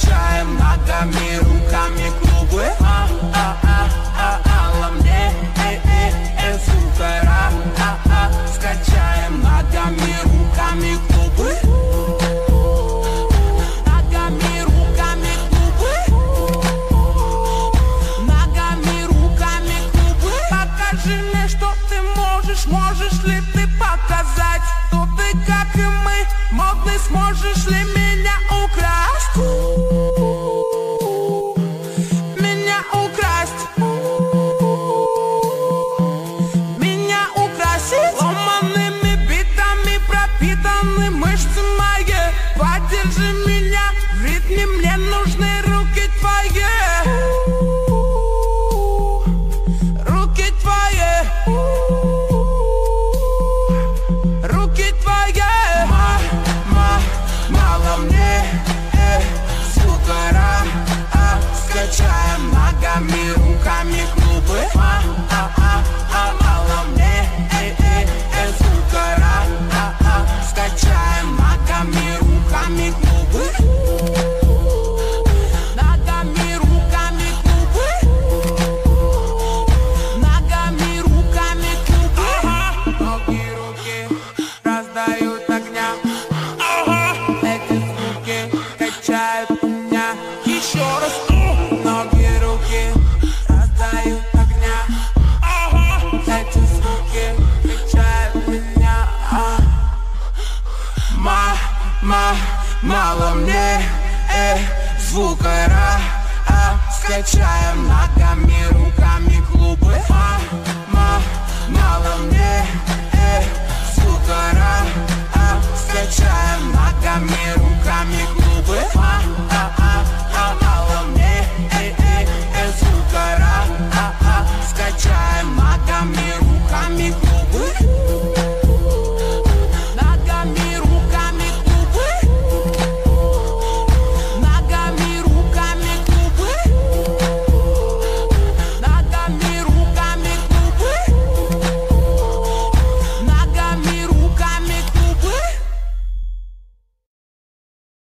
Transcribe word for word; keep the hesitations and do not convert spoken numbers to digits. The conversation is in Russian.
скачаем ногами, руками клубы. А, а, а, а, а, мне, э, э, э, сука, ра, а, а, скачаем ногами, руками клубы. Ногами, руками клубы. Ногами, руками клубы. Покажи мне, что ты можешь, можешь ли ты показать, что ты, как и мы, модный, сможешь ли меня украсть? Меня украсть. Меня украсить. Ломаными битами пропитаны мышцы мои. Поддержи меня в ритме, мне нужны руки твои. Руки твои. Руки твои. Ма, ма, мало мне, э, сука, ра, а, скачаем ногами, руками клубы. А, а, а, а, мало мне, э, э, э, сука, ра, а, а, скачаем ногами, руками клубы. Ногами, руками клубы. Ногами, руками клубы. Ноги, руки раздают огня. Эти звуки качают меня. Еще раз. Ноги, руки раздают огня. Эти звуки качают меня. Ма, ма, мало мне, э, звука, ра, а, скачаем ногами, руками клубы. А,